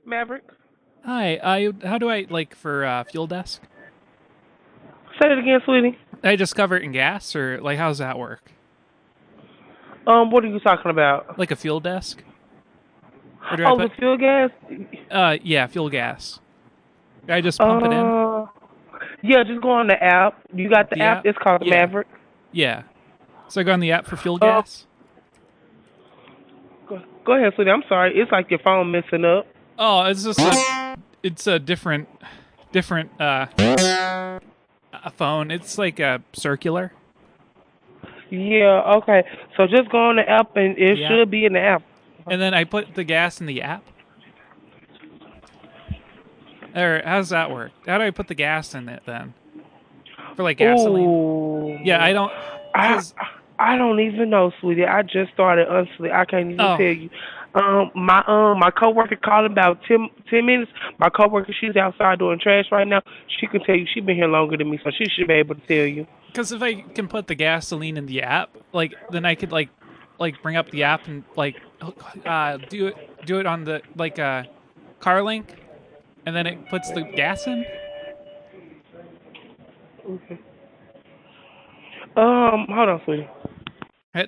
Maverick. Hi, how do I, like, for fuel desk? Say it again, sweetie. I just cover it in gas, or, like, how's that work? What are you talking about? Like a fuel desk? Or do I Oh, the put, fuel gas. yeah, fuel gas. I just pump it in? Uh, yeah, just go on the app. You got the The app. app? It's called Yeah, Maverick. yeah. So I go on the app for fuel Uh, gas? go ahead, sweetie. I'm sorry. It's like your phone messing up. Oh, it's a different, a phone. It's like a circular, Yeah. Okay. So just go on the app, and it the app. should be in the app. And then I put the gas in the app? Or how's that work? How do I put the gas in it then? For, like, gasoline? Yeah, Ooh. I don't, I cause, I don't even know, sweetie. I just started honestly. I can't even tell oh, you. My coworker called in about 10 minutes. My coworker, she's outside doing trash right now. She can tell you she's been here longer than me, so she should be able to tell you. because if I can put the gasoline in the app, like, then I could, like bring up the app and, like, do it on the, like, car link, and then it puts the gas in. Okay. Hold on, sweetie.